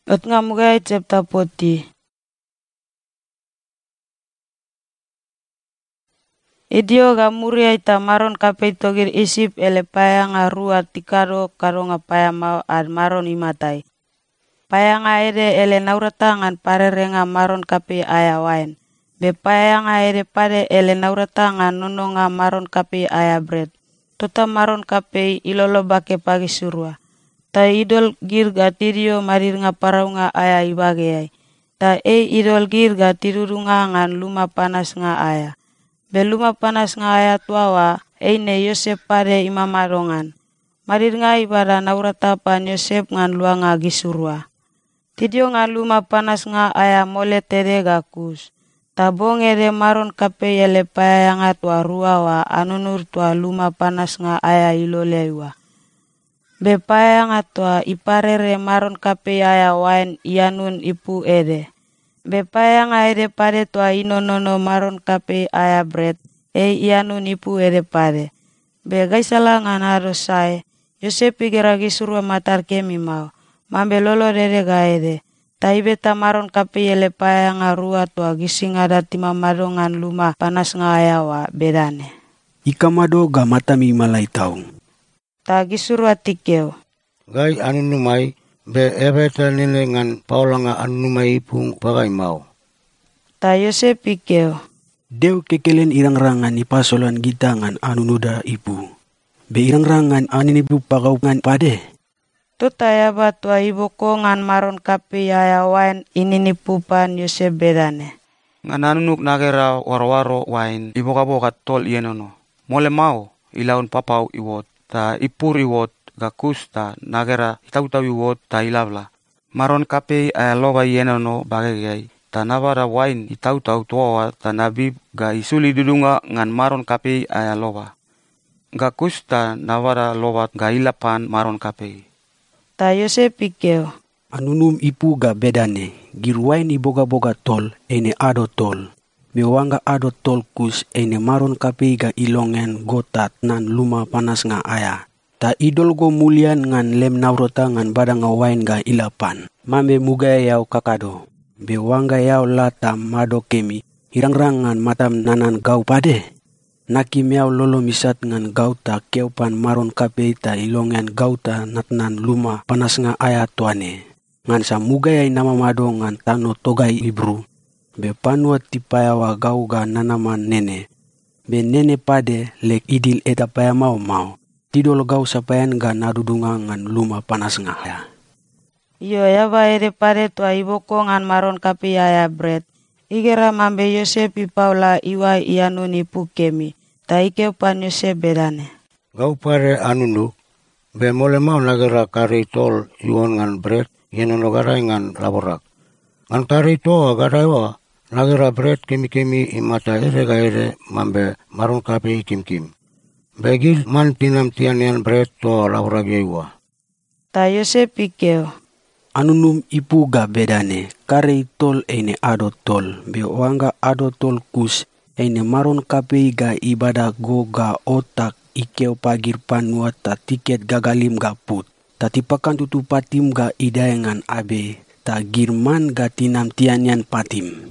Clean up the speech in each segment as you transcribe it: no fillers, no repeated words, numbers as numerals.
Ut ngamugai chapter 40. Idio gamuria ita maron kapei togir isip ele payanga rua tikaro karonga payama ad maron imatai. Payanga ede ele nauratangan parerenga maron kapei aya wain. Be payanga ede pade ele nauratangan nononga maron kapei aya bread. Tota maron kapei ilolo bake pagi surua. Ta idol gir gatirio marir nga paraunga aya ibageai. Ta idol gir gatirurunga ngan luma panas nga aya. Beluma panas nga aya tuawa, ne Yosef pade imamarongan. Marir nga ibada nauratapan Yosef ngan luanga gisurua. Tidio nga luma panas nga aya mole tere gakus. Tabong ede maron kape yele paya nga tua ruawa anunur tua luma panas nga aya ilolewa. Be paya nga tua iparere maron kape aya wain ianun ipu ede. Bepaya nga ede pade tua inonono maron kape aya bread, ianu nipu ede pade. Be gaisala nga narosai, Yosef igeragi surua matar kemi mau, mambe lolo dede ga ede. Taibeta maron kape ele paya nga rua tua gising ada tima madongan luma panas nga aya wa bedane. Ikamado ga matami malai taung. Ta gisurua tikeo. Gai anu numai, be ebeta nene ngan paulanga anumai ipung pagai mau. Ta Yosef pikeo. Deu kekelen irang-rangan ipasolan kita ngan anunuda ipu. Be irang-rangan aninipu pagau ngan pade. Tota ya batua iboko ngan maron kape ya wain ininipu pan Yosef bedane. Ngan anunuk nagera waro-waro wain iboka-boka tol ienono. Mole mau ilaun papau iwot ta ipur iwot gakus ta nagera itau-tau iwot ta ilabla. Maron kape aya loba ienono bagayai. Ta nabara wain itau-tau tuawa ta nabib ga isuli dudunga ngan maron kape aya loba. Gakus ta nabara loba ga ilapan maron kape. Ta Yosef pikeo. Anunum ipu ga bedane, girwain iboga-boga tol ene ado tol. Bewanga ado tol kus ene maron kape ga ilongen gotat nan luma panas nga aya. Ta idol go mulian ngan lem naurota ngan badanga wain ga ilapan. Mambe mugaya yau kakado. Bewanga yau lata mado kemi. Hirang-rangan matam nanan gau pade. Naki miau lolo misat ngan gau ta keupan maron kape ta ilongen gau ta natnan luma panas nga aya tuane. Ngan sa mugaya nama mado ngan tano togai ibru. Be panua tipayawa gau ga nanaman nene. Be nene pade lek idil eta paya mau. Tidol gau sapayan ga nadudunga ngan luma panas nga aya. Iyo yaba ede pade tua iboko ngan maron kape aya bread. Igera mambe Yosef ipaula iwa ianu nipu kemi. Ta ikeu pan Yosef bedane. Gau pare anunuk, be mole mau nagera kari tol iwon ngan bread, ienono garai ngan laborak. Ngan kari toa garai wa, nagera bread kemi-kemi imata ere ga ere mambe maron kape kim-kim. Begil man pinam tianian bread to laborak yewa. Ta Yosef pikeo. Anunum ipu ga bedane, kare tol ene ado tol, be wanga ado tol kus, ene maron kape ga ibada go ga otak ikeo pagir panua ta tiket gagalim ga put. Ta tipakan tutu patim ga idaengan abe, ta girman ga tinam tianian patim.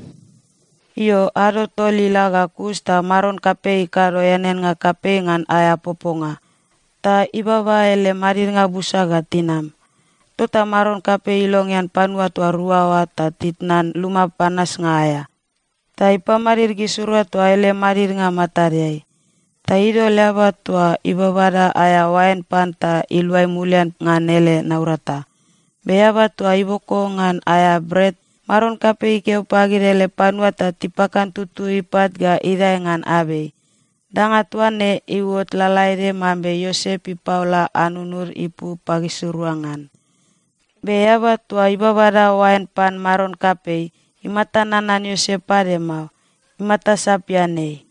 Iyo ado tolila gakus ta maron kape ikaro yanen nga kape ngan aya poponga. Ta ibaba ele marir nga busa ga tinam. Tota maron kape ilong yan panua tua ruawa ta titnan luma panas nga aya. Ta ipamarir gisurua tua ele marir nga matariai. Ta ido leba tua ibabada aya wain pan ta iluai mulian ngan ele naurata. Beyaba tua iboko ngan aya bread. Maron kape ikeo pagir ele panua ta tipakan tutu ipat ga idai ngan abe. Danga tuane iwot lalaide mambe Yosef ipaula anunur ipu pagisuruangan. Beyaba tua ibabada wain pan maron kape, imata nanan Yosef pade mau, imata sapianei.